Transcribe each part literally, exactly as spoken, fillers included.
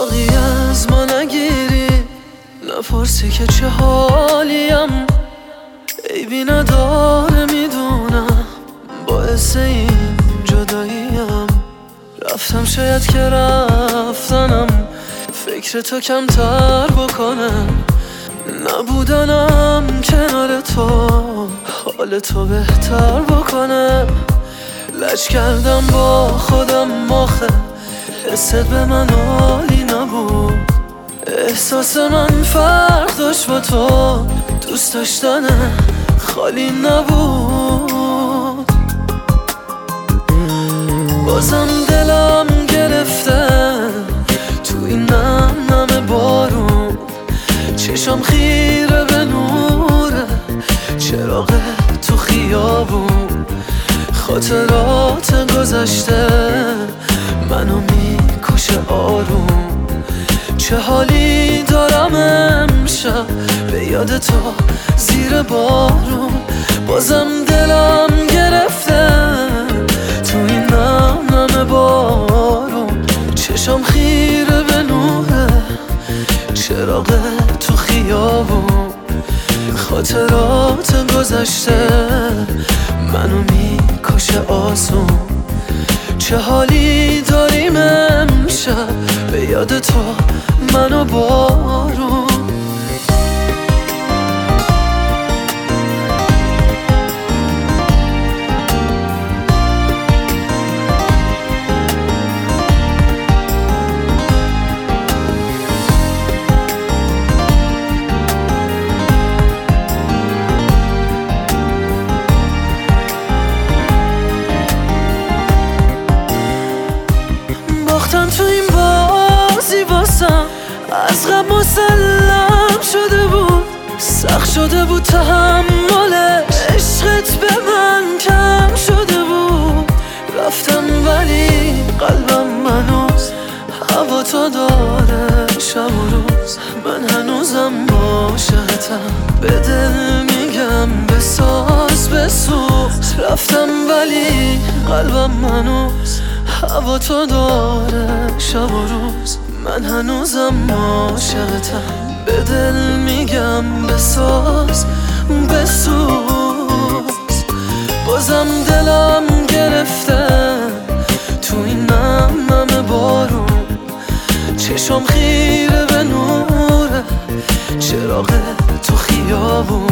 باقی از ما نگیری، نپرسی که چه حالیم. عیبی نداره میدونم، باعث این جداییم. رفتم شاید که رفتنم فکر تو کمتر بکنم. نبودنم کنار تو حال تو بهتر بکنم. لج کردم با خودم آخه حست به من عالی نبود. احساس من فرق داشت با تو، دوست داشتن خالی نبود. بازم دلم گرفته تو این نم نم بارون. چشم خیره به نوره چراغ تو خیابون. خاطرات گذشته منو میکشه آروم. چه حالی دارم امشب به یاد تو زیر بارون. بازم دلم گرفته تو این نم نم بارون. چشم خیره به نوره چراغ تو خیابون. خاطرات گذشته منو میکشه آسون. چه حالی داریم امشب به یاد تو منو بارون. باختم تو این بازی واسم از قبل مسلم شده بود. سخت شده بود تحمل عشقت به من کم شده بود. رفتم ولی قلبم منوز هوا تو داره شب و روز. من هنوزم عاشقتم به دل میگم بساز بسوز. رفتم ولی قلبم منوز هوا تو داره شب و روز. من هنوزم عاشقتم به دل میگم بساز بسوز. بازم دلم گرفته تو این نم نم بارون. چشم خیره به نوره چراغ تو خیابون.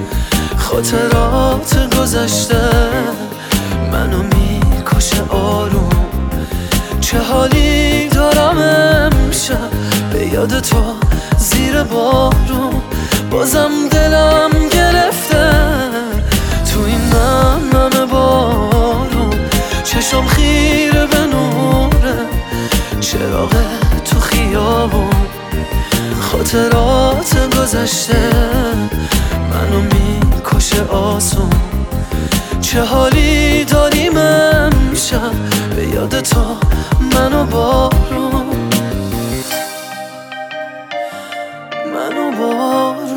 خاطرات گذشته منو میکشه آروم. چه حالی دارم امشب به یاد تو زیر بارون. بازم دلم گرفته تو این نم نم بارون. چشم خیره به نوره چراغ تو خیابون. خاطرات گذشته منو میکشه آسون. چه حالی داریم امشب به یاد تو منو بارون منو بارون.